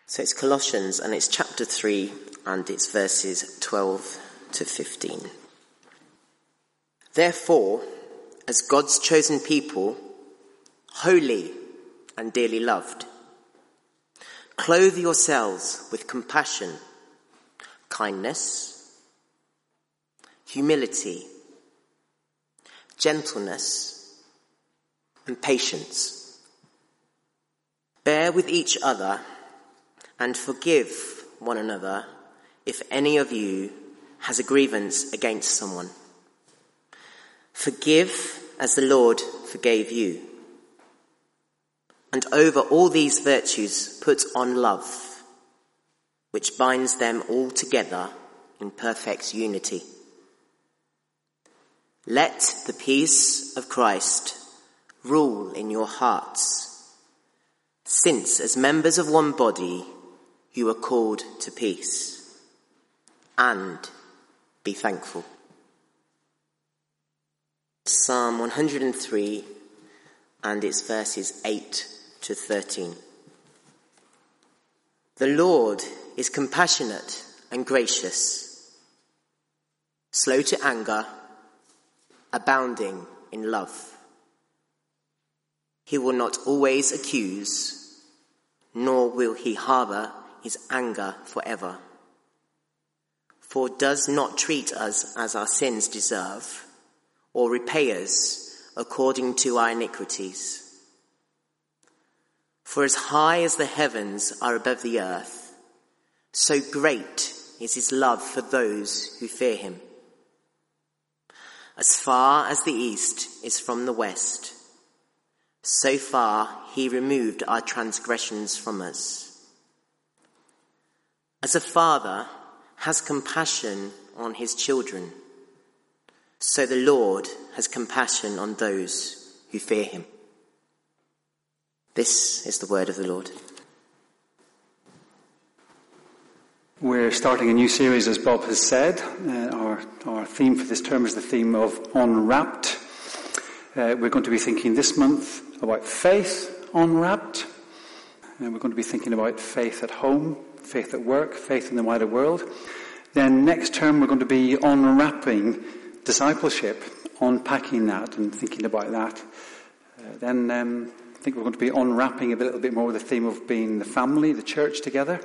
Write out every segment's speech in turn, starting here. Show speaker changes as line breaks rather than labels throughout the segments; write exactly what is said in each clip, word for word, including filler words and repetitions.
So it's Colossians, and it's chapter three, and it's verses twelve to fifteen. Therefore, as God's chosen people, holy and dearly loved, clothe yourselves with compassion, kindness, humility, gentleness, and patience. Bear with each other and forgive one another if any of you has a grievance against someone. Forgive as the Lord forgave you. And over all these virtues put on love, which binds them all together in perfect unity. Let the peace of Christ rule in your hearts, since as members of one body you are called to peace, and be thankful. Psalm one hundred three, and its verses eight to thirteen. The Lord is compassionate and gracious, slow to anger, abounding in love. He will not always accuse, nor will he harbour his anger forever. For does not treat us as our sins deserve, or repay us according to our iniquities. For as high as the heavens are above the earth, so great is his love for those who fear him. As far as the east is from the west, so far he removed our transgressions from us. As a father has compassion on his children, so the Lord has compassion on those who fear him. This is the word of the Lord.
We're starting a new series, as Bob has said. Uh, our, our theme for this term is the theme of Unwrapped. Uh, we're going to be thinking this month about faith unwrapped. And we're going to be thinking about faith at home, faith at work, faith in the wider world. Then next term we're going to be unwrapping discipleship, unpacking that and thinking about that. Uh, then um, I think we're going to be unwrapping a little bit more with the theme of being the family, the church together.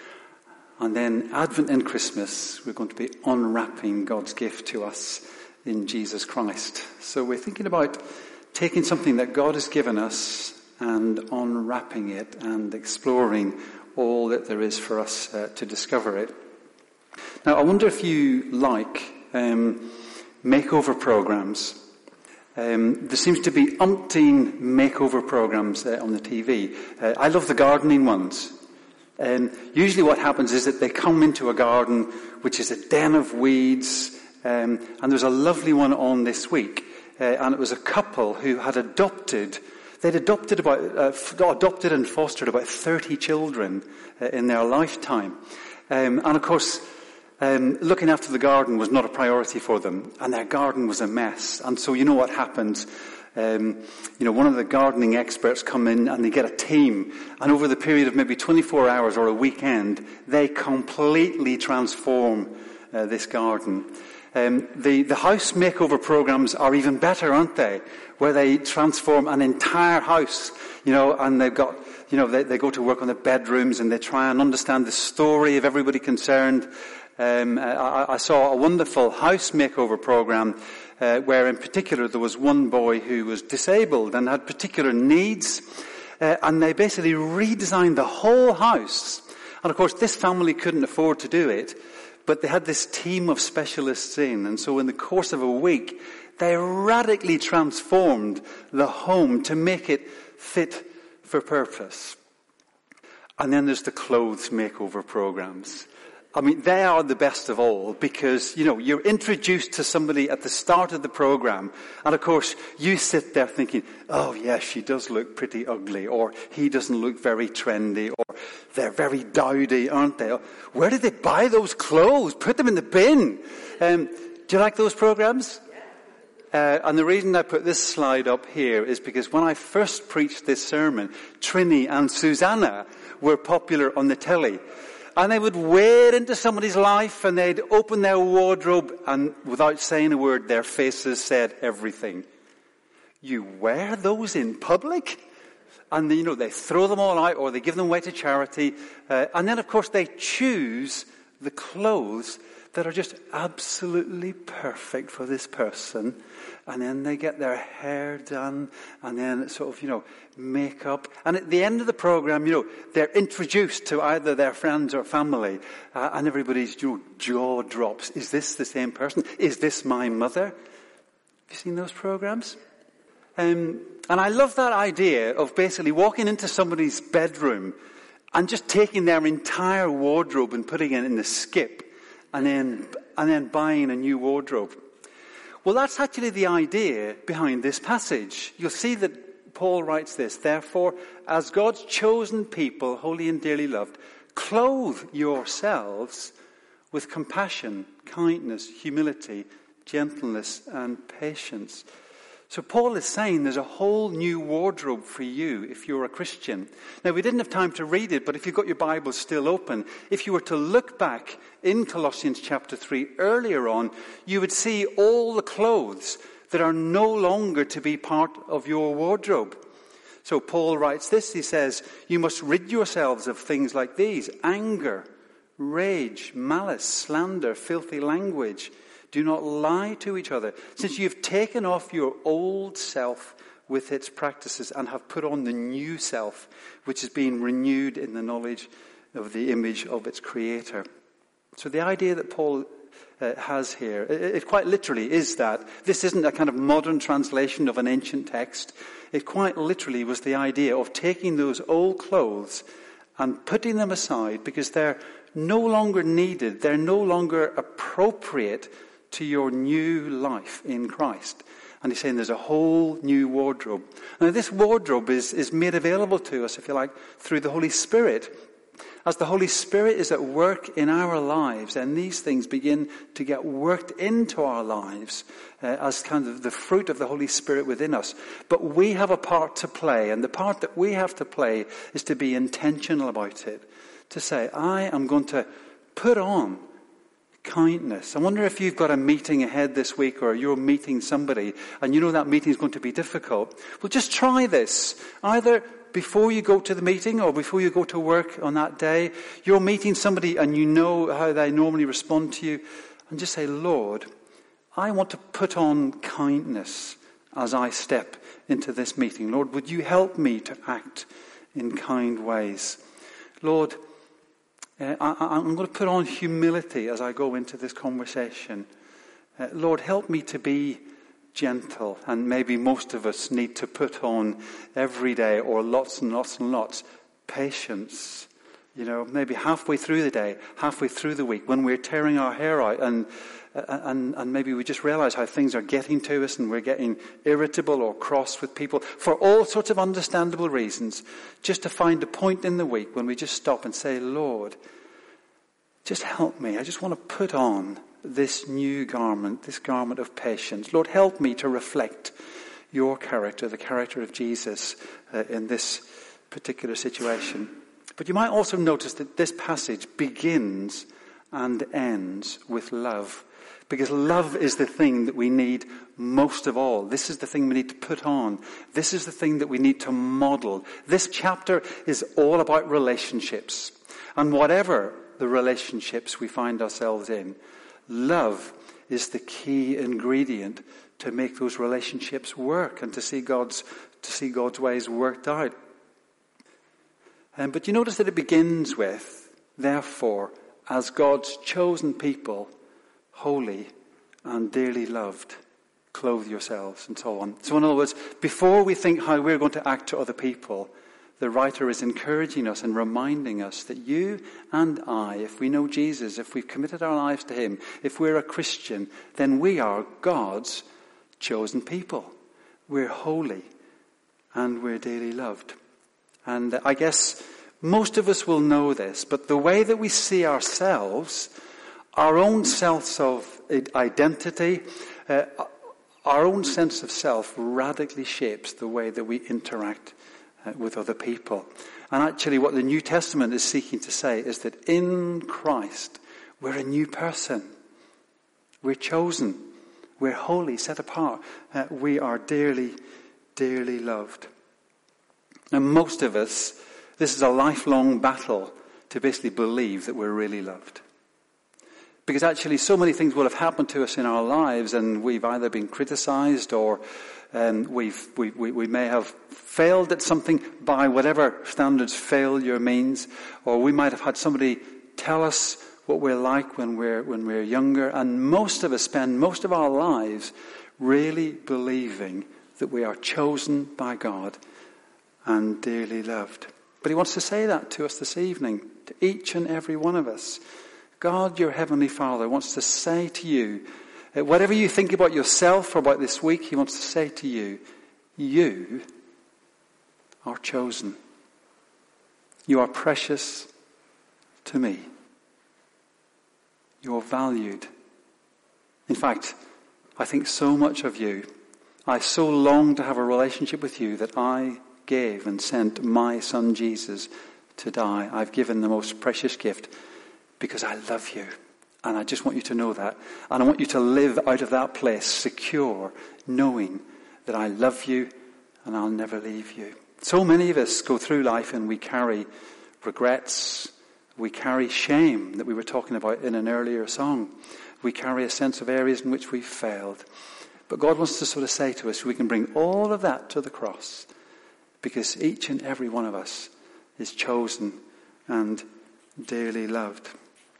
And then Advent and Christmas, we're going to be unwrapping God's gift to us in Jesus Christ. So we're thinking about taking something that God has given us and unwrapping it and exploring all that there is for us uh, to discover it. Now, I wonder if you like um, makeover programs. Um, there seems to be umpteen makeover programs uh, on the T V. Uh, I love the gardening ones. Um, usually what happens is that they come into a garden which is a den of weeds, um, and there's a lovely one on this week, uh, and it was a couple who had adopted, they'd adopted about, uh, f- adopted and fostered about thirty children uh, in their lifetime. Um, and of course, um, looking after the garden was not a priority for them, and their garden was a mess. And so you know what happens. Um, you know, one of the gardening experts come in and they get a team, and over the period of maybe twenty-four hours or a weekend, they completely transform uh, this garden. Um, the, the house makeover programs are even better, aren't they? Where they transform an entire house, you know, and they've got, you know, they, they go to work on the bedrooms and they try and understand the story of everybody concerned. Um, I, I saw a wonderful house makeover program Uh, where in particular there was one boy who was disabled and had particular needs, uh, and they basically redesigned the whole house. And of course this family couldn't afford to do it, but they had this team of specialists in, and so in the course of a week they radically transformed the home to make it fit for purpose. And then there's the clothes makeover programs. I mean, they are the best of all because, you know, you're introduced to somebody at the start of the program, and of course you sit there thinking, oh yes, she does look pretty ugly, or he doesn't look very trendy, or they're very dowdy, aren't they? Where did they buy those clothes? Put them in the bin. Um, do you like those programs? Uh, and the reason I put this slide up here is because when I first preached this sermon, Trini and Susanna were popular on the telly. And they would wade into somebody's life and they'd open their wardrobe and without saying a word, their faces said everything. You wear those in public? And, you know, they throw them all out or they give them away to charity. Uh, and then, of course, they choose the clothes that are just absolutely perfect for this person. And then they get their hair done and then sort of, you know, makeup. And at the end of the program, you know, they're introduced to either their friends or family. Uh, and everybody's, you know, jaw drops. Is this the same person? Is this my mother? Have you seen those programs? Um, and I love that idea of basically walking into somebody's bedroom and just taking their entire wardrobe and putting it in the skip and then, and then buying a new wardrobe. Well, that's actually the idea behind this passage. You'll see that Paul writes this, therefore, as God's chosen people, holy and dearly loved, clothe yourselves with compassion, kindness, humility, gentleness, and patience. So Paul is saying there's a whole new wardrobe for you if you're a Christian. Now, we didn't have time to read it, but if you've got your Bible still open, if you were to look back in Colossians chapter three earlier on, you would see all the clothes that are no longer to be part of your wardrobe. So Paul writes this, he says, you must rid yourselves of things like these: anger, rage, malice, slander, filthy language. Do not lie to each other, since you've taken off your old self with its practices and have put on the new self, which is being renewed in the knowledge of the image of its creator. So the idea that Paul uh, has here, it, it quite literally is that this isn't a kind of modern translation of an ancient text. It quite literally was the idea of taking those old clothes and putting them aside because they're no longer needed, they're no longer appropriate to your new life in Christ. And he's saying there's a whole new wardrobe. Now this wardrobe is, is made available to us, if you like, through the Holy Spirit. As the Holy Spirit is at work in our lives, and these things begin to get worked into our lives uh, as kind of the fruit of the Holy Spirit within us. But we have a part to play, and the part that we have to play is to be intentional about it. To say, I am going to put on kindness. I wonder if you've got a meeting ahead this week or you're meeting somebody and you know that meeting is going to be difficult. Well, just try this. Either before you go to the meeting or before you go to work on that day, you're meeting somebody and you know how they normally respond to you, and just say, Lord, I want to put on kindness as I step into this meeting. Lord, would you help me to act in kind ways? Lord, Uh, I, I'm going to put on humility as I go into this conversation. Uh, Lord, help me to be gentle. And maybe most of us need to put on every day, or lots and lots and lots, patience. You know, maybe halfway through the day, halfway through the week, when we're tearing our hair out and uh, and, and maybe we just realize how things are getting to us and we're getting irritable or cross with people for all sorts of understandable reasons, just to find a point in the week when we just stop and say, Lord, just help me. I just want to put on this new garment, this garment of patience. Lord, help me to reflect your character, the character of Jesus uh, in this particular situation. But you might also notice that this passage begins and ends with love. Because love is the thing that we need most of all. This is the thing we need to put on. This is the thing that we need to model. This chapter is all about relationships. And whatever the relationships we find ourselves in, love is the key ingredient to make those relationships work and to see God's, to see God's ways worked out. Um, but you notice that it begins with, therefore, as God's chosen people, holy and dearly loved, clothe yourselves, and so on. So in other words, before we think how we're going to act to other people, the writer is encouraging us and reminding us that you and I, if we know Jesus, if we've committed our lives to him, if we're a Christian, then we are God's chosen people. We're holy and we're dearly loved. And I guess most of us will know this, but the way that we see ourselves, our own sense of identity, uh, our own sense of self radically shapes the way that we interact uh, with other people. And actually what the New Testament is seeking to say is that in Christ, we're a new person. We're chosen. We're holy, set apart. Uh, we are dearly, dearly loved. And most of us, this is a lifelong battle to basically believe that we're really loved. Because actually so many things will have happened to us in our lives, and we've either been criticized or um, we've, we, we, we may have failed at something by whatever standards failure means, or we might have had somebody tell us what we're like when we're, when we're younger. And most of us spend most of our lives really believing that we are chosen by God and dearly loved. But he wants to say that to us this evening, to each and every one of us. God, your Heavenly Father, wants to say to you, whatever you think about yourself or about this week, he wants to say to you, you are chosen. You are precious to me. You are valued. In fact, I think so much of you. I so long to have a relationship with you that I gave and sent my son Jesus to die. I've given the most precious gift because I love you. And I just want you to know that. And I want you to live out of that place secure, knowing that I love you and I'll never leave you. So many of us go through life and we carry regrets. We carry shame that we were talking about in an earlier song. We carry a sense of areas in which we've failed. But God wants to sort of say to us, we can bring all of that to the cross because each and every one of us is chosen and dearly loved.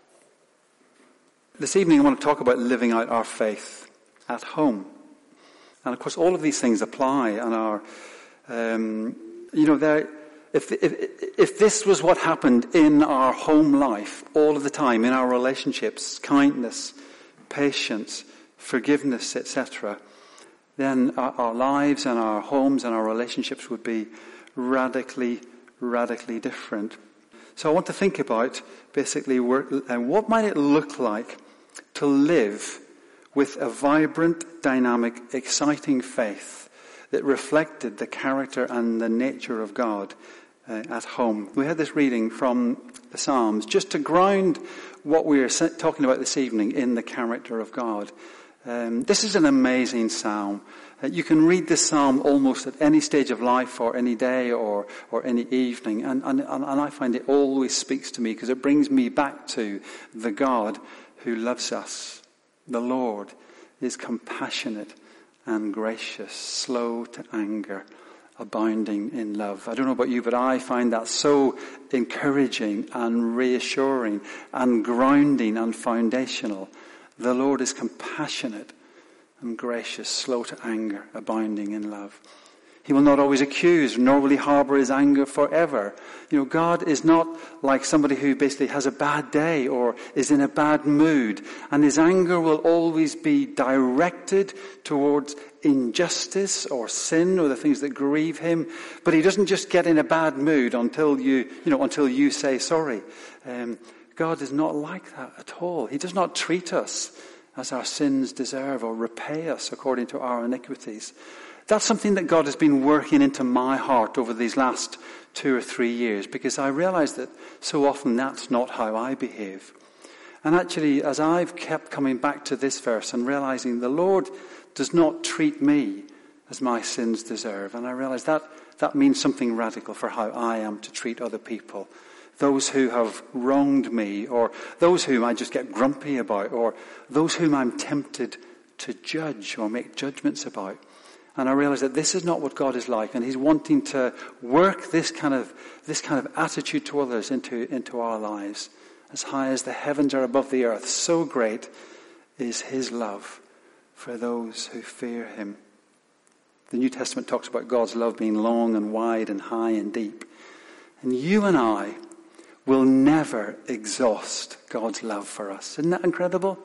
This evening I want to talk about living out our faith at home. And of course all of these things apply and are, um, you know, they're, if, if, if this was what happened in our home life all of the time, in our relationships, kindness, patience, forgiveness, et cetera, then our, our lives and our homes and our relationships would be radically, radically different. So I want to think about basically work, and what might it look like to live with a vibrant, dynamic, exciting faith that reflected the character and the nature of God uh, at home. We had this reading from the Psalms just to ground what we are talking about this evening in the character of God. Um, this is an amazing psalm. Uh, you can read this psalm almost at any stage of life or any day or, or any evening. And, and, and I find it always speaks to me because it brings me back to the God who loves us. The Lord is compassionate and gracious, slow to anger, abounding in love. I don't know about you, but I find that so encouraging and reassuring and grounding and foundational. The Lord is compassionate and gracious, slow to anger, abounding in love. He will not always accuse, nor will he harbour his anger forever. You know, God is not like somebody who basically has a bad day or is in a bad mood. And his anger will always be directed towards injustice or sin or the things that grieve him. But he doesn't just get in a bad mood until you, you know, until you say sorry. Um, God is not like that at all. He does not treat us as our sins deserve or repay us according to our iniquities. That's something that God has been working into my heart over these last two or three years because I realize that so often that's not how I behave. And actually, as I've kept coming back to this verse and realizing the Lord does not treat me as my sins deserve, and I realize that that means something radical for how I am to treat other people. Those who have wronged me, or those whom I just get grumpy about, or those whom I'm tempted to judge or make judgments about. And I realize that this is not what God is like, and he's wanting to work this kind of this kind of attitude to others into, into our lives. As high as the heavens are above the earth, so great is his love for those who fear him. The New Testament talks about God's love being long and wide and high and deep. And you and I will never exhaust God's love for us. Isn't that incredible?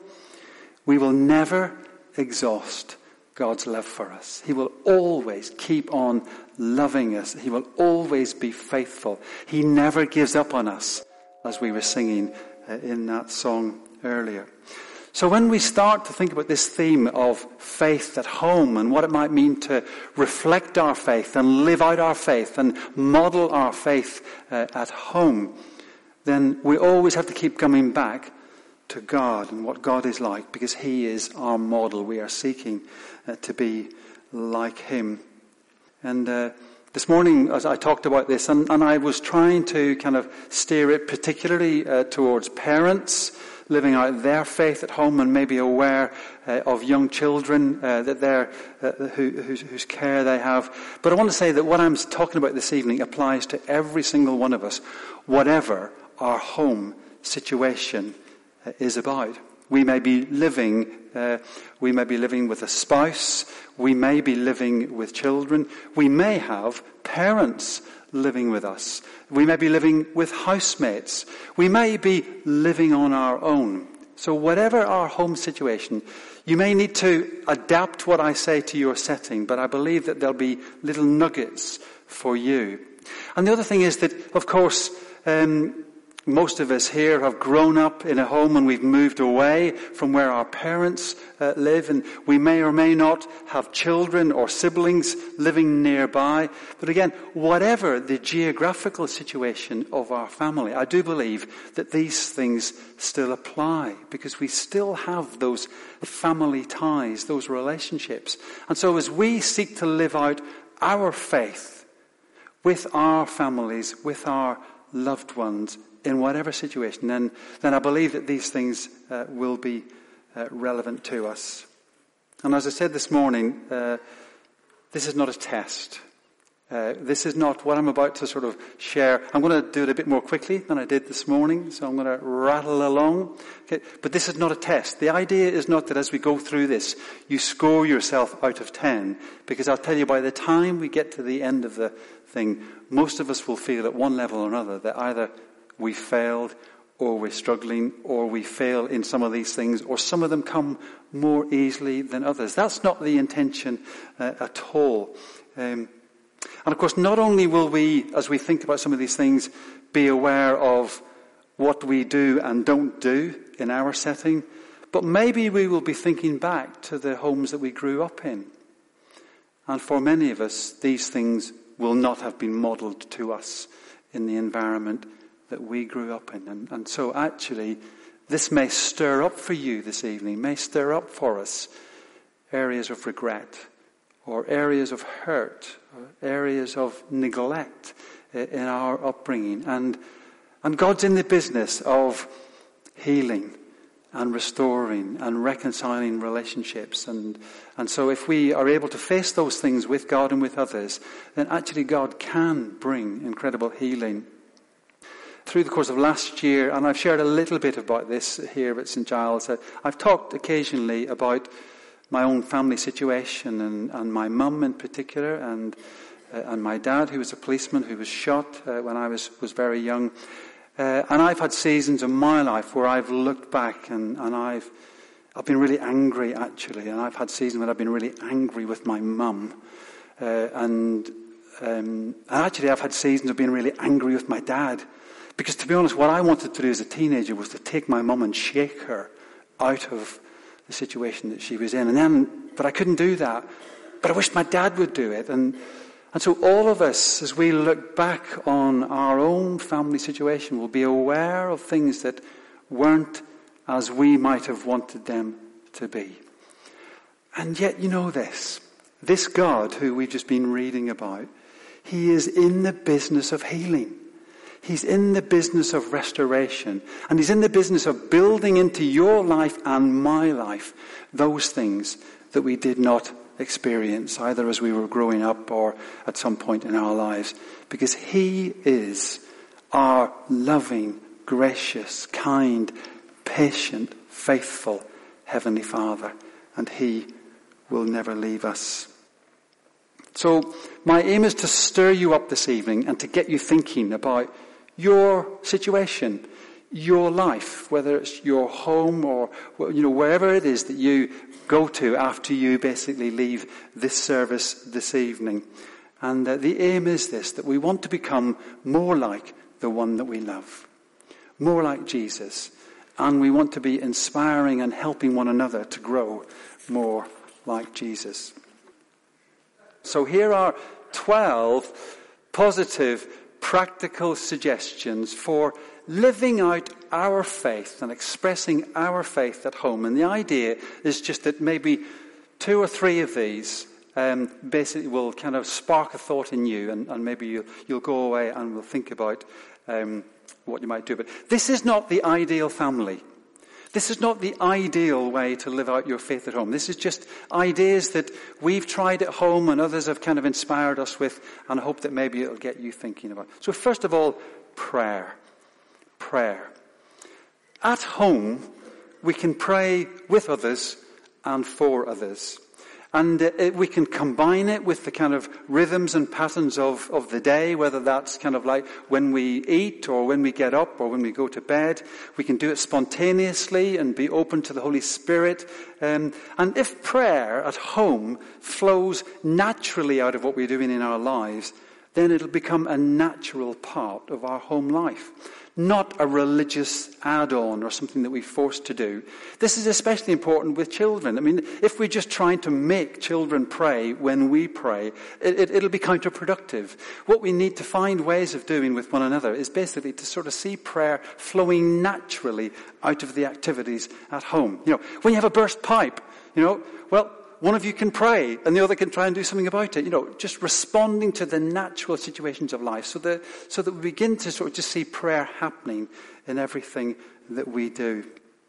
We will never exhaust God's love for us. He will always keep on loving us. He will always be faithful. He never gives up on us, as we were singing uh, in that song earlier. So when we start to think about this theme of faith at home and what it might mean to reflect our faith and live out our faith and model our faith uh, at home, then we always have to keep coming back to God and what God is like, because he is our model. We are seeking uh, to be like him. And uh, this morning, as I talked about this, and, and I was trying to kind of steer it particularly uh, towards parents living out their faith at home and maybe aware uh, of young children uh, that they're, uh, who, whose, whose care they have. But I want to say that what I'm talking about this evening applies to every single one of us, whatever our home situation uh, is about. We may be living, uh, we may be living with a spouse, we may be living with children, we may have parents living with us, we may be living with housemates, we may be living on our own. So whatever our home situation, you may need to adapt what I say to your setting, but I believe that there'll be little nuggets for you. And the other thing is that, of course, um, most of us here have grown up in a home and we've moved away from where our parents uh, live, and we may or may not have children or siblings living nearby. But again, whatever the geographical situation of our family, I do believe that these things still apply, because we still have those family ties, those relationships. And so as we seek to live out our faith with our families, with our loved ones, in whatever situation, then, then I believe that these things uh, will be uh, relevant to us. And as I said this morning, uh, this is not a test. Uh, this is not what I'm about to sort of share. I'm going to do it a bit more quickly than I did this morning, so I'm going to rattle along. Okay? But this is not a test. The idea is not that as we go through this, you score yourself out of ten, because I'll tell you, by the time we get to the end of the thing, most of us will feel at one level or another that either we failed, or we're struggling, or we fail in some of these things, or some of them come more easily than others. That's not the intention uh, at all. Um, and of course, not only will we, as we think about some of these things, be aware of what we do and don't do in our setting, but maybe we will be thinking back to the homes that we grew up in. And for many of us, these things will not have been modelled to us in the environment that we grew up in. And, and so actually, this may stir up for you this evening, may stir up for us areas of regret, or areas of hurt, or areas of neglect in our upbringing. And, and God's in the business of healing and restoring and reconciling relationships. And, and so if we are able to face those things with God and with others, then actually God can bring incredible healing. Through the course of last year, and I've shared a little bit about this here at Saint Giles, uh, I've talked occasionally about my own family situation, and, and my mum in particular, and uh, and my dad, who was a policeman, who was shot uh, when I was, was very young. Uh, and I've had seasons in my life where I've looked back and, and I've I've been really angry, actually. And I've had seasons when I've been really angry with my mum. Uh, and, um, and actually I've had seasons of being really angry with my dad. Because to be honest, what I wanted to do as a teenager was to take my mum and shake her out of the situation that she was in. And then, but I couldn't do that. But I wished my dad would do it. And and so all of us, as we look back on our own family situation, will be aware of things that weren't as we might have wanted them to be. And yet, you know this. This God who we've just been reading about, he is in the business of healing. He's in the business of restoration. And he's in the business of building into your life and my life those things that we did not experience, either as we were growing up or at some point in our lives. Because he is our loving, gracious, kind, patient, faithful Heavenly Father. And he will never leave us. So my aim is to stir you up this evening and to get you thinking about your situation, your life, whether it's your home or, you know, wherever it is that you go to after you basically leave this service this evening. And uh, the aim is this, that we want to become more like the one that we love, more like Jesus, and we want to be inspiring and helping one another to grow more like Jesus. So here are twelve positive, practical suggestions for living out our faith and expressing our faith at home. And the idea is just that maybe two or three of these um, basically will kind of spark a thought in you, and, and maybe you'll, you'll go away and will think about um, what you might do. But this is not the ideal family. This is not the ideal way to live out your faith at home. This is just ideas that we've tried at home and others have kind of inspired us with, and I hope that maybe it'll get you thinking about. So first of all, prayer. Prayer. At home, we can pray with others and for others. And uh, it, we can combine it with the kind of rhythms and patterns of, of the day, whether that's kind of like when we eat or when we get up or when we go to bed. We can do it spontaneously and be open to the Holy Spirit. Um, and if prayer at home flows naturally out of what we're doing in our lives, then it'll become a natural part of our home life. Not a religious add-on or something that we're forced to do. This is especially important with children. I mean, if we're just trying to make children pray when we pray, it, it, it'll be counterproductive. What we need to find ways of doing with one another is basically to sort of see prayer flowing naturally out of the activities at home. You know, when you have a burst pipe, you know, well, one of you can pray and the other can try and do something about it. You know, just responding to the natural situations of life so that, so that we begin to sort of just see prayer happening in everything that we do.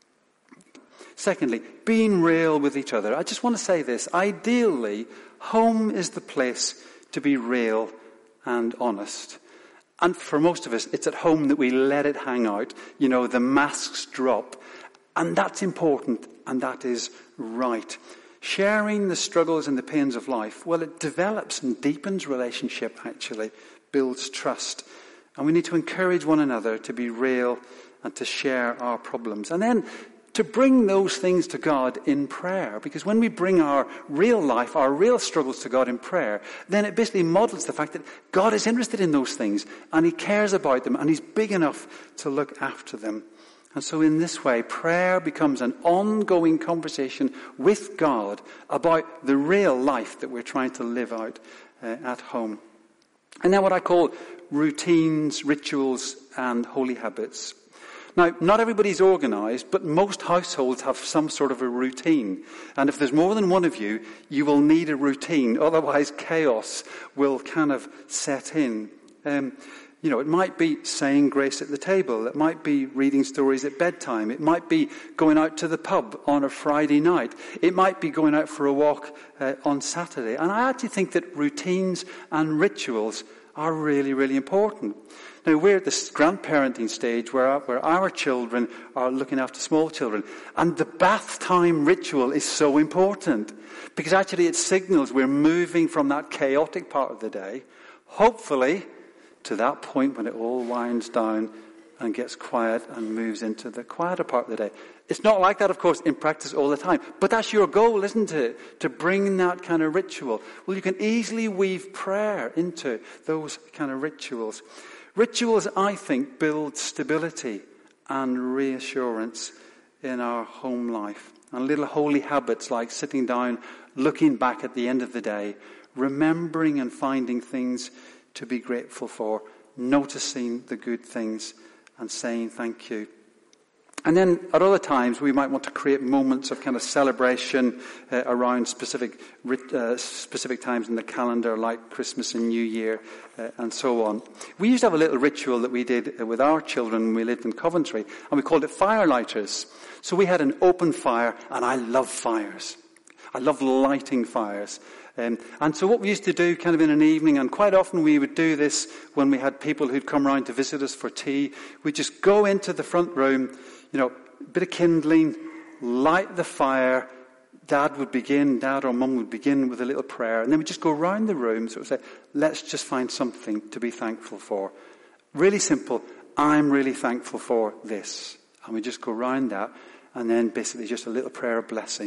Secondly, being real with each other. I just want to say this. Ideally, home is the place to be real and honest. And for most of us, it's at home that we let it hang out. You know, the masks drop. And that's important and that is right. Sharing the struggles and the pains of life, well, it develops and deepens relationship, actually, builds trust. And we need to encourage one another to be real and to share our problems. And then to bring those things to God in prayer. Because when we bring our real life, our real struggles to God in prayer, then it basically models the fact that God is interested in those things and he cares about them and he's big enough to look after them. And so in this way, prayer becomes an ongoing conversation with God about the real life that we're trying to live out uh, at home. And then what I call routines, rituals, and holy habits. Now, not everybody's organised, but most households have some sort of a routine. And if there's more than one of you, you will need a routine. Otherwise, chaos will kind of set in. Um, You know, it might be saying grace at the table. It might be reading stories at bedtime. It might be going out to the pub on a Friday night. It might be going out for a walk uh, on Saturday. And I actually think that routines and rituals are really, really important. Now, we're at this grandparenting stage where our, where our children are looking after small children. And the bath time ritual is so important. Because actually it signals we're moving from that chaotic part of the day, hopefully, to that point when it all winds down and gets quiet and moves into the quieter part of the day. It's not like that, of course, in practice all the time. But that's your goal, isn't it? To bring that kind of ritual. Well, you can easily weave prayer into those kind of rituals. Rituals, I think, build stability and reassurance in our home life. And little holy habits like sitting down, looking back at the end of the day, remembering and finding things to be grateful for, noticing the good things and saying thank you. And then at other times we might want to create moments of kind of celebration uh, around specific uh, specific times in the calendar, like Christmas and New Year uh, and so on. We used to have a little ritual that we did with our children when we lived in Coventry, and we called it firelighters. So we had an open fire, and I love fires. I love lighting fires. Um, and so what we used to do kind of in an evening, and quite often we would do this when we had people who'd come round to visit us for tea, we'd just go into the front room, you know, a bit of kindling, light the fire. Dad would begin, Dad or Mum would begin with a little prayer, and then we'd just go round the room, sort of say, let's just find something to be thankful for. Really simple. I'm really thankful for this. And we just go round that, and then basically just a little prayer of blessing.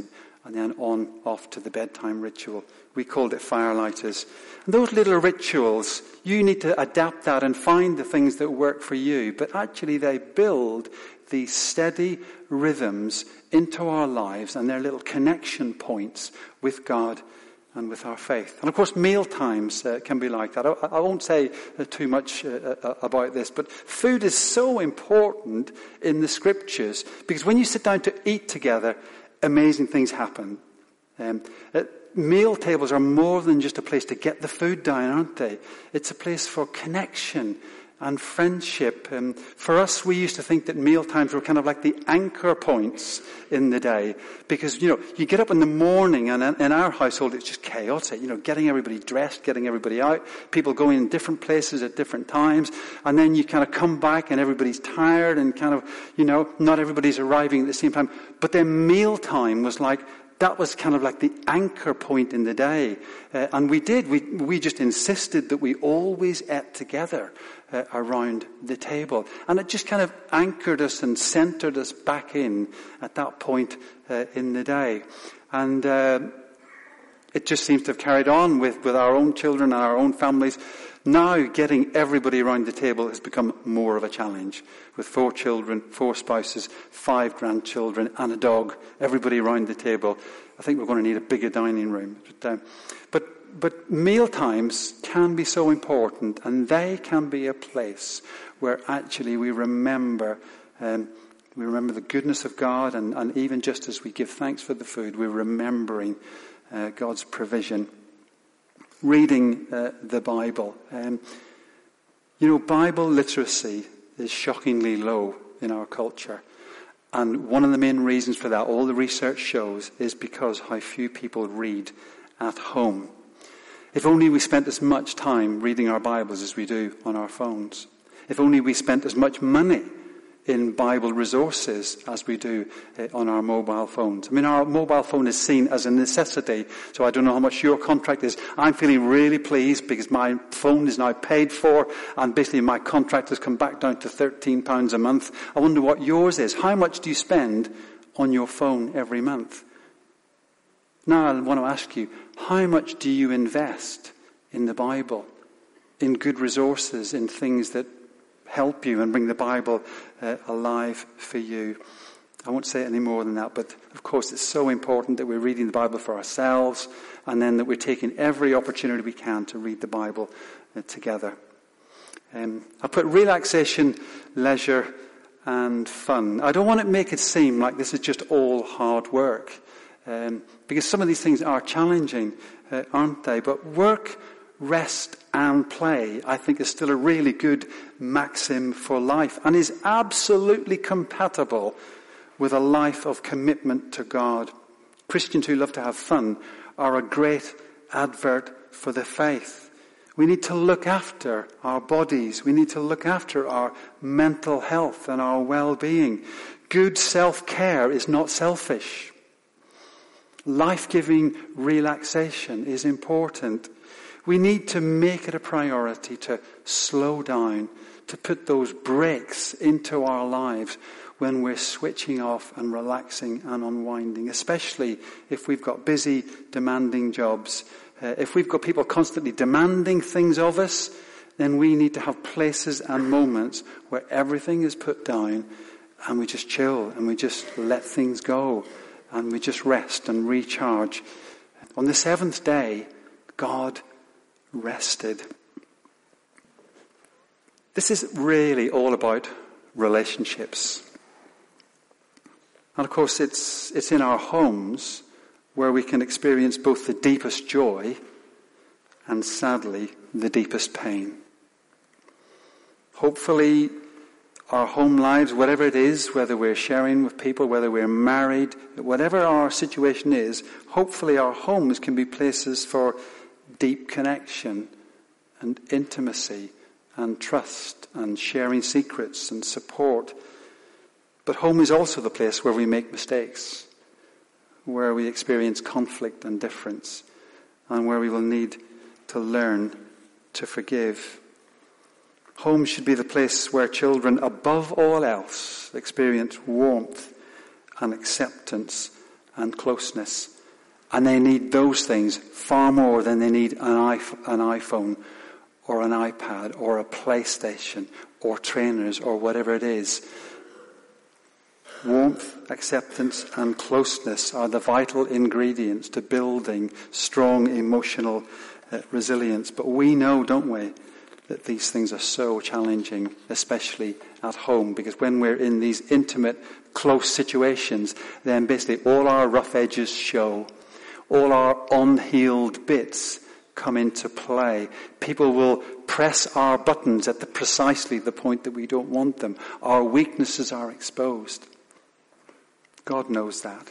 and then on off to the bedtime ritual. We called it Firelighters. And those little rituals, you need to adapt that and find the things that work for you. But actually they build these steady rhythms into our lives, and they're little connection points with God and with our faith. And of course, meal times uh, can be like that. I, I won't say uh, too much uh, uh, about this, but food is so important in the scriptures, because when you sit down to eat together, amazing things happen. Um, uh, meal tables are more than just a place to get the food down, aren't they? It's a place for connection and friendship. Um, for us, we used to think that meal times were kind of like the anchor points in the day, because, you know, you get up in the morning, and in our household it's just chaotic, you know, getting everybody dressed, getting everybody out, people going in different places at different times, and then you kind of come back and everybody's tired and kind of, you know, not everybody's arriving at the same time. But then meal time was like, that was kind of like the anchor point in the day. Uh, and we did, we we just insisted that we always ate together uh, around the table. And it just kind of anchored us and centered us back in at that point uh, in the day. And uh, it just seems to have carried on with, with our own children and our own families. Now getting everybody around the table has become more of a challenge. With four children, four spouses, five grandchildren and a dog, everybody around the table. I think we're going to need a bigger dining room. But, uh, but, but meal times can be so important, and they can be a place where actually we remember, um, we remember the goodness of God, and, and even just as we give thanks for the food, we're remembering uh, God's provision. Reading uh, the Bible. Um, you know, Bible literacy is shockingly low in our culture. And one of the main reasons for that, all the research shows, is because how few people read at home. If only we spent as much time reading our Bibles as we do on our phones. If only we spent as much money in Bible resources as we do uh, on our mobile phones. I mean, our mobile phone is seen as a necessity, so I don't know how much your contract is. I'm feeling really pleased because my phone is now paid for, and basically my contract has come back down to thirteen pounds a month. I wonder what yours is. How much do you spend on your phone every month? Now I want to ask you, how much do you invest in the Bible, in good resources, in things that help you and bring the Bible uh, alive for you? I won't say any more than that, but of course it's so important that we're reading the Bible for ourselves, and then that we're taking every opportunity we can to read the Bible uh, together. Um, I put relaxation, leisure and fun. I don't want to make it seem like this is just all hard work, um, because some of these things are challenging, uh, aren't they? But work, rest and play, I think, is still a really good maxim for life, and is absolutely compatible with a life of commitment to God. Christians who love to have fun are a great advert for the faith. We need to look after our bodies. We need to look after our mental health and our well-being. Good self-care is not selfish. Life-giving relaxation is important. We need to make it a priority to slow down, to put those breaks into our lives when we're switching off and relaxing and unwinding, especially if we've got busy, demanding jobs. Uh, if we've got people constantly demanding things of us, then we need to have places and moments where everything is put down and we just chill and we just let things go and we just rest and recharge. On the seventh day, God rested. This is really all about relationships. And of course it's it's in our homes where we can experience both the deepest joy and, sadly, the deepest pain. Hopefully our home lives, whatever it is, whether we're sharing with people, whether we're married, whatever our situation is, hopefully our homes can be places for deep connection and intimacy and trust and sharing secrets and support. But home is also the place where we make mistakes, where we experience conflict and difference, and where we will need to learn to forgive. Home should be the place where children, above all else, experience warmth and acceptance and closeness And they need those things far more than they need an iPhone or an iPad or a PlayStation or trainers or whatever it is. Warmth, acceptance and closeness are the vital ingredients to building strong emotional uh, resilience. But we know, don't we, that these things are so challenging, especially at home, because when we're in these intimate, close situations, then basically all our rough edges show. All our unhealed bits come into play. People will press our buttons at the precisely the point that we don't want them. Our weaknesses are exposed. God knows that.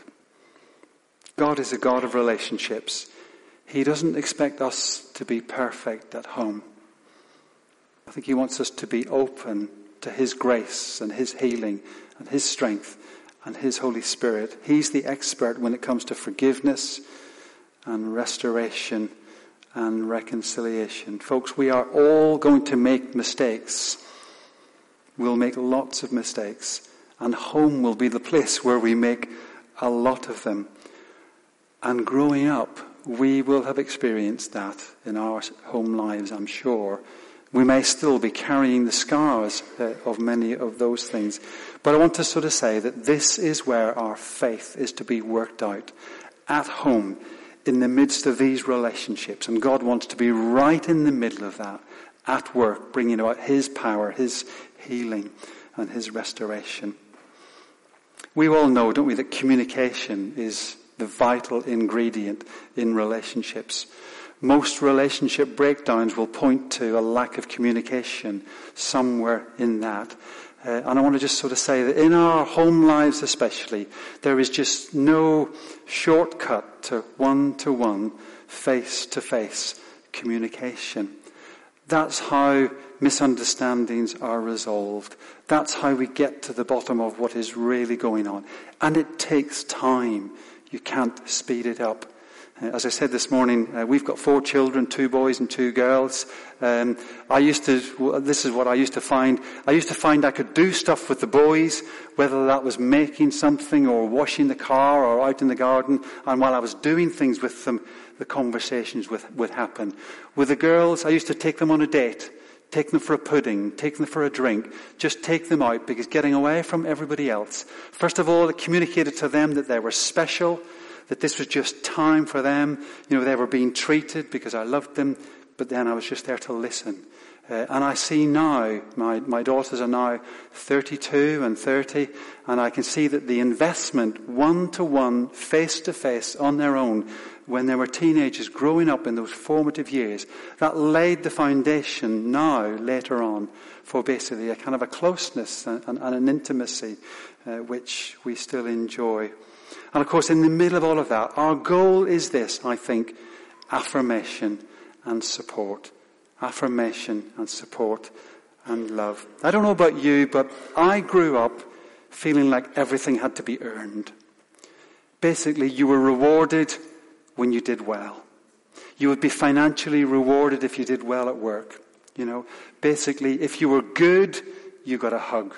God is a God of relationships. He doesn't expect us to be perfect at home. I think he wants us to be open to his grace and his healing and his strength and his Holy Spirit. He's the expert when it comes to forgiveness and restoration and reconciliation. Folks, we are all going to make mistakes. We'll make lots of mistakes. And home will be the place where we make a lot of them. And growing up, we will have experienced that in our home lives, I'm sure. We may still be carrying the scars uh, of many of those things. But I want to sort of say that this is where our faith is to be worked out. At home, in the midst of these relationships. And God wants to be right in the middle of that, at work, bringing about his power, his healing, and his restoration. We all know, don't we, that communication is the vital ingredient in relationships. Most relationship breakdowns will point to a lack of communication somewhere in that. Uh, and I want to just sort of say that in our home lives especially, there is just no shortcut to one-to-one, face-to-face communication. That's how misunderstandings are resolved. That's how we get to the bottom of what is really going on. And it takes time. You can't speed it up. Uh, as I said this morning, uh, we've got four children, two boys and two girls. Um, I used to, this is what I used to find. I used to find I could do stuff with the boys, whether that was making something or washing the car or out in the garden. And while I was doing things with them, the conversations would, would happen. With the girls, I used to take them on a date, take them for a pudding, take them for a drink, just take them out, because getting away from everybody else. First of all, it communicated to them that they were special, that this was just time for them. You know, they were being treated because I loved them, but then I was just there to listen. Uh, and I see now, my, my daughters are now thirty-two and thirty, and I can see that the investment one-to-one, face-to-face, on their own, when they were teenagers growing up in those formative years, that laid the foundation now, later on, for basically a kind of a closeness and, and, and an intimacy uh, which we still enjoy. And of course, in the middle of all of that, our goal is this, I think, affirmation and support. Affirmation and support and love. I don't know about you, but I grew up feeling like everything had to be earned. Basically, you were rewarded when you did well. You would be financially rewarded if you did well at work. You know, basically, if you were good, you got a hug.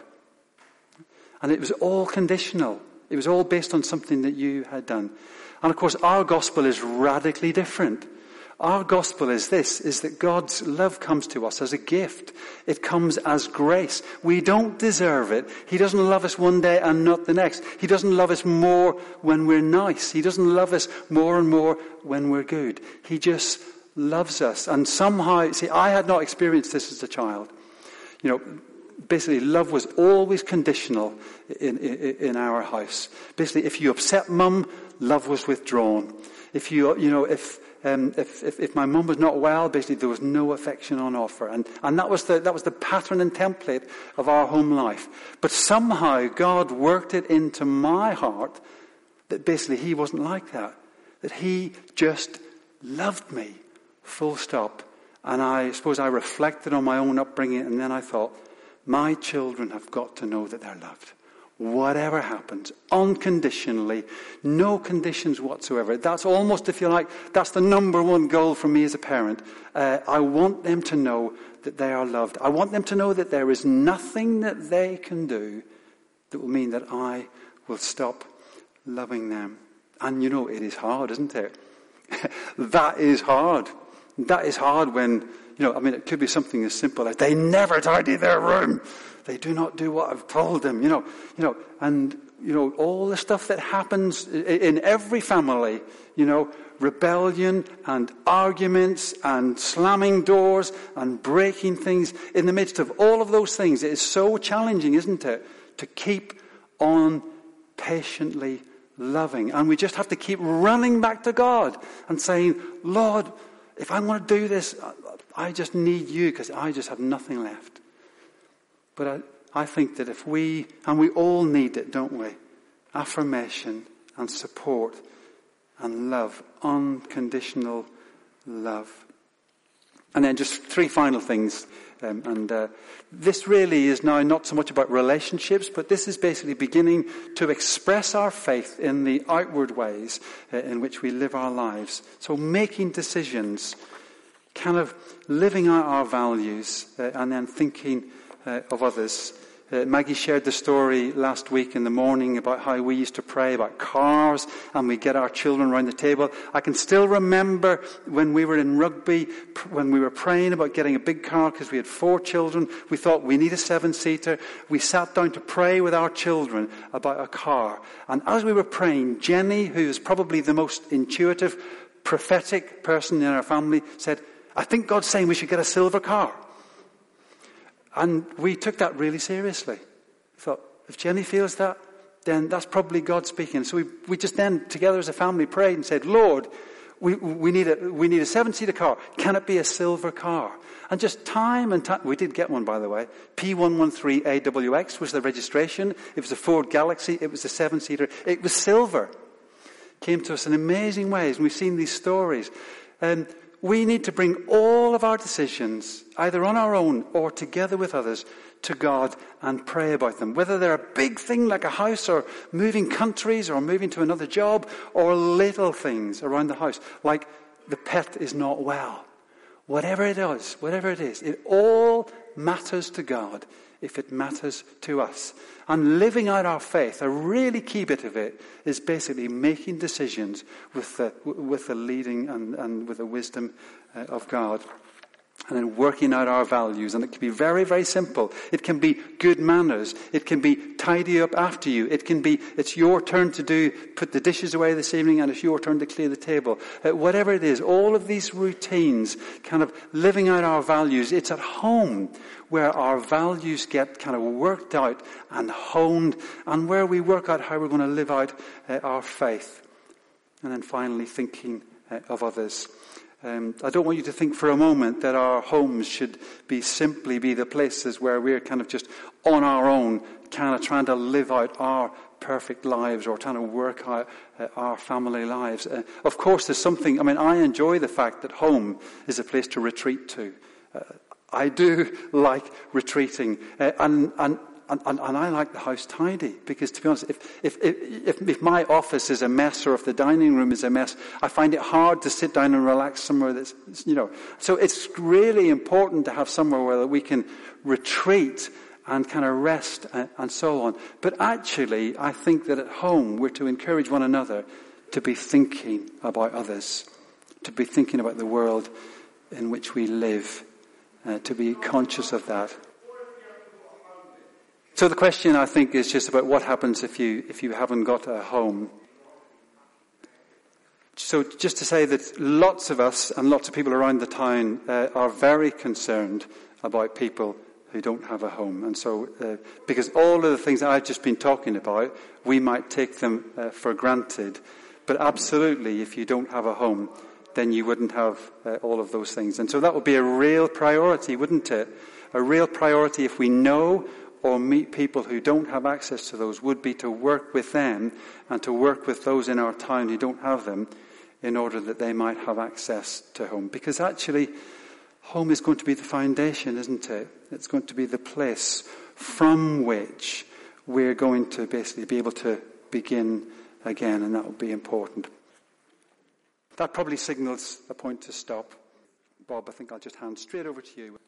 And it was all conditional. It was all based on something that you had done. And of course, our gospel is radically different. Our gospel is this, is that God's love comes to us as a gift. It comes as grace. We don't deserve it. He doesn't love us one day and not the next. He doesn't love us more when we're nice. He doesn't love us more and more when we're good. He just loves us. And somehow, see, I had not experienced this as a child. You know, basically love was always conditional in, in, in our house. Basically, if you upset mum, love was withdrawn. If you, you know, if, Um, if, if, if my mum was not well, basically there was no affection on offer. And, and that was the, that was the pattern and template of our home life. But somehow God worked it into my heart that basically he wasn't like that. That he just loved me, full stop. And I suppose I reflected on my own upbringing, and then I thought, my children have got to know that they're loved. Whatever happens, unconditionally, no conditions whatsoever. That's almost, if you like, that's the number one goal for me as a parent. Uh, I want them to know that they are loved. I want them to know that there is nothing that they can do that will mean that I will stop loving them. And you know, it is hard, isn't it? That is hard. That is hard when, you know, I mean, it could be something as simple as they never tidy their room. They do not do what I've told them, you know, you know, and, you know, all the stuff that happens in every family, you know, rebellion and arguments and slamming doors and breaking things. In the midst of all of those things, it is so challenging, isn't it, to keep on patiently loving. And we just have to keep running back to God and saying, Lord, if I want to do this, I just need you because I just have nothing left. But I, I think that if we, and we all need it, don't we? Affirmation and support and love, unconditional love. And then just three final things. Um, and uh, this really is now not so much about relationships, but this is basically beginning to express our faith in the outward ways uh, in which we live our lives. So making decisions, kind of living out our values, uh, and then thinking uh, of others. Uh, Maggie shared the story last week in the morning about how we used to pray about cars and we get our children around the table. I can still remember when we were in rugby, when we were praying about getting a big car because we had four children. We thought we need a seven-seater. We sat down to pray with our children about a car. And as we were praying, Jenny, who is probably the most intuitive, prophetic person in our family, said, I think God's saying we should get a silver car. And we took that really seriously. We thought, if Jenny feels that, then that's probably God speaking. So we, we just then, together as a family, prayed and said, Lord, we, we need a, we need a seven-seater car. Can it be a silver car? And just time and time, we did get one, by the way. P one one three A W X was the registration. It was a Ford Galaxy. It was a seven-seater. It was silver. Came to us in amazing ways. And we've seen these stories. And we need to bring all of our decisions, either on our own or together with others, to God and pray about them. Whether they're a big thing like a house or moving countries or moving to another job, or little things around the house, like the pet is not well. Whatever it is, whatever it is, it all matters to God if it matters to us. And living out our faith, a really key bit of it, is basically making decisions with the, with the leading and, and with the wisdom uh, of God. And then working out our values. And it can be very, very simple. It can be good manners. It can be tidy up after you. It can be, it's your turn to do, put the dishes away this evening and it's your turn to clear the table. Uh, whatever it is, all of these routines, kind of living out our values. It's at home where our values get kind of worked out and honed, and where we work out how we're going to live out uh, our faith. And then finally, thinking uh, of others. Um, I don't want you to think for a moment that our homes should be simply be the places where we're kind of just on our own, kind of trying to live out our perfect lives or trying to work out uh, our family lives. Uh, of course, there's something, I mean, I enjoy the fact that home is a place to retreat to. Uh, I do like retreating, uh, and, and And, and, and I like the house tidy, because to be honest, if, if, if, if my office is a mess or if the dining room is a mess, I find it hard to sit down and relax somewhere that's, you know. So it's really important to have somewhere where we can retreat and kind of rest and, and so on. But actually, I think that at home we're to encourage one another to be thinking about others, to be thinking about the world in which we live, uh, to be conscious of that. So the question, I think, is just about what happens if you if you haven't got a home. So just to say that lots of us and lots of people around the town uh, are very concerned about people who don't have a home. And so, uh, because all of the things that I've just been talking about, we might take them uh, for granted. But absolutely, if you don't have a home, then you wouldn't have uh, all of those things. And so that would be a real priority, wouldn't it? A real priority, if we know or meet people who don't have access to those, would be to work with them and to work with those in our town who don't have them, in order that they might have access to home. Because actually, home is going to be the foundation, isn't it? It's going to be the place from which we're going to basically be able to begin again, and that will be important. That probably signals a point to stop. Bob, I think I'll just hand straight over to you.